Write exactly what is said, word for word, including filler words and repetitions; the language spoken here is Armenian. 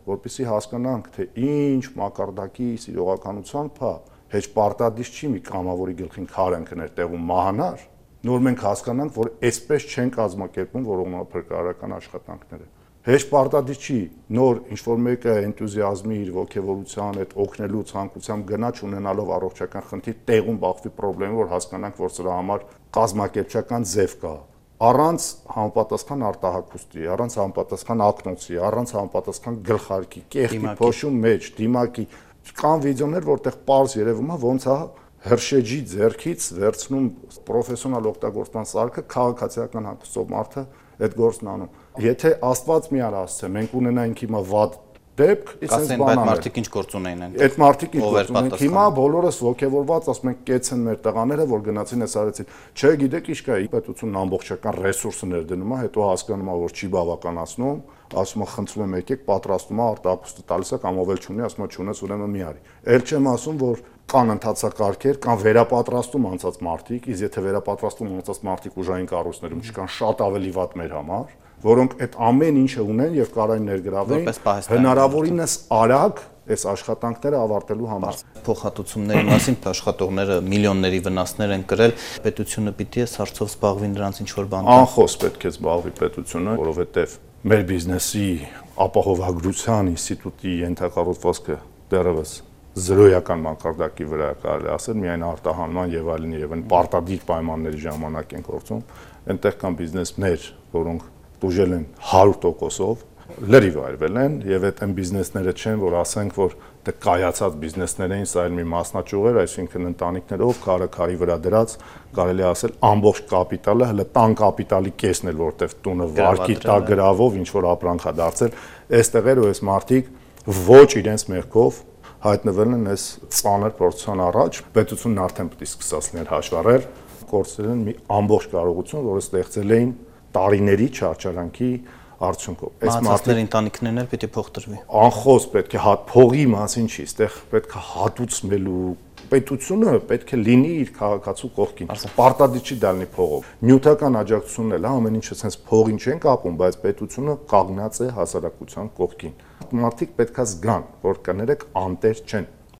որպեսզի հասկանանք, թե ինչ մակարդակի սիրողականությամբ է, հեչ պարտադիր չի մի կամավորի գլխին քար ընկներ տեղում մահանար, նոր մենք հասկանանք, որ այսպես չեն կազմակերպում որոնափրկարարական աշխատանքները։ Հեչ պարտադիր չի նոր ինչ-որ մեկը էնտուզիազմի իր ոգևորության հետ օգնելու ցանկությամբ գնա չունենալով առողջական խնդիր տեղում բախվի խնդրեմը, որ հասկանանք, որ սրա համար կազմակերպչական ձև կա։ Առանց համապատասխան արտահայտուստի, առանց համապատասխան ակնոցի, առանց համապատասխան գլխարկի, կեղտի փոշու մեջ, դիմակի կան վիդեոներ, որտեղ պարզ երևում է ոնց է հրշեջի ձեռքից վերցնում պրոֆեսիոնալ օգտագործման սարքը քաղաքացիական հագուստով մարդը այդ գործն անում։ Եթե Աստված մի արա ասце, մենք ունենայինք հիմա վատ դեպք, ասեն բայց մարդիկ ինչ գործ ունեն են։ Այդ մարդիկ ինչ գործ ունեն։ Հիմա բոլորս ոգևորված, ասում ենք, կեցեն մեր տղաները, որ գնացին այս արեցին։ Չէ, գիտեք, ինչ կա, պետությունն ամբողջական ռեսուրսներ դնում է, հետո հասկանում է, որ չի բավականացնում, ասում է, խնդրում եմ եկեք, պատրաստում է արտահայտուստը տալիս է կամ ով էլ չունի, ասում է, չունես, ուրեմն մի արի։ Էլ չեմ ասում, որ կան ընթացակարգեր, կան վերապատրաստում անցած մարդիկ, իսկ եթե վերապատրաստում անցած մարդիկ ուժային կառույցներում չկան, շատ ավելի վատ մեր համար, որոնք այդ ամեն ինչը ունեն եւ կարային ներգրավեն հնարավորինս արագ այս աշխատանքները ավարտելու համար։ Փոխհատուցումների մասին աշխատողները միլիոնների վնասներ են կրել, պետությունը պիտի է հարցով զբաղվի նրանց ինչ որ բան։ Անխոս պետք է զբաղվի պետությունը, որովհետեւ մեր բիզնեսի ապահովագրության ինստիտուտի ենթակառուցվածքը դեռևս զրոյական մակարդակի վրա կարելի ասել, միայն արտահանման եւ այլն եւ այն պարտադիր պայմանների ժամանակ են գործում, այնտեղ կան բիզնեսներ, որոնք տուժել են հարյուր տոկոսով, լրիվ այրվել են եւ այդ այն բիզնեսները չեն, որ ասենք, որ դե կայացած բիզնեսներ էին, սա այլ մի մասնաճյուղեր, այսինքն ընտանիքներով քարը քարի վրա դրած, կարելի ասել ամբողջ կապիտալը, հələ տան կապիտալի կեսն էլ, որտեղ տունը վարկի տա գրավով ինչ որ ապրանք է դարձել, այստեղ էր ու այս մարդիկ ոչ իրենց մեղքով հայտնվել են այս ծանր փորձության առաջ, պետությունն արդեն պետք է սկսած լիներ հաշվառել, կորցրել են մի ամբողջ կարողություն, որը ստեղծել էին տարիների չարչարանքի արդյունքով։ Այս մարդների ընտանիքներն էլ պիտի փող տրվի։ Անխոս պետք է փողի մասին չի, այստեղ պետք է հատուցմելու պետությունը պետք է լինի իր քաղաքացու կողքին։ Պարտադիր չի դա լինի փողով։ Նյութական աջակցությունն էլ, հա, ամեն ինչը sense փողին չեն կապում, բայց պետությունը կանգնած է հասարակության կողքին։ Մարդիկ պետք է զգան, որ կներեք անտեր չեն։